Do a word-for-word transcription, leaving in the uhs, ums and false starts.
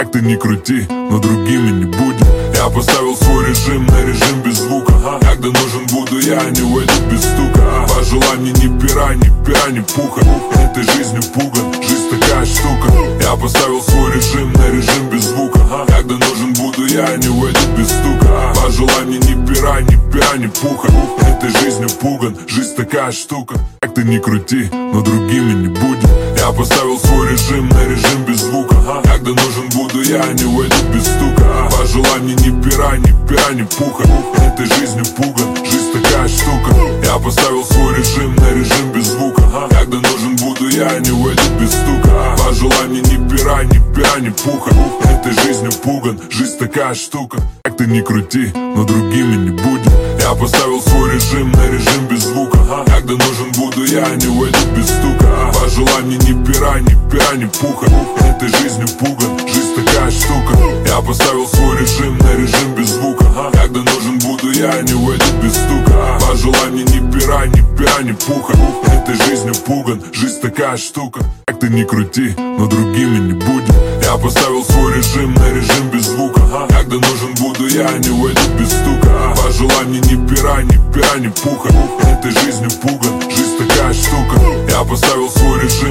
Как ты ни крути, но другими не будем. Я поставил свой режим на режим без звука. Когда нужен буду я, не уйду без стука. По желанию ни пера, ни пера, ни пуха. Этой жизнью пуган, жизнь такая штука. Я поставил свой режим на режим без звука. Когда нужен буду я, не уйду без стука. По желанию ни пера, ни пера, ни пуха. Этой жизнью пуган, жизнь такая штука. Как ты ни крути, но другими не будем. Я поставил свой режим на режим без звука. Когда нужен буду я, не уйду без стука. По желанию ни пера, ни пера, ни пуха. Этой жизнью пуган, жизнь такая штука. Я поставил свой режим на режим без звука. Когда нужен буду я, не уйду без стука. По желанию ни пера, ни пера, ни пуха. Этой жизнью пуган, жизнь такая штука. Как ты ни крути, но другими не будем. Я поставил свой режим на режим без звука. Когда нужен буду я, не уйду без стука. По желанию ни пера, ни пера, ни пуха. Этой жизнью пуган, жизнь такая штука. Я поставил свой режим на режим без звука. Когда нужен буду я, не уйду без стука. По желанию ни пера, ни пера, ни пуха. Этой жизнью пуган, жизнь такая штука. Как ты ни крути, но другими не будем. Я поставил свой режим на режим без звука. Когда нужен буду я, не уйду без стука. По желанию ни пера, ни пера, ни пуха. Этой жизнью пуган, жизнь такая штука. Я поставил свой режим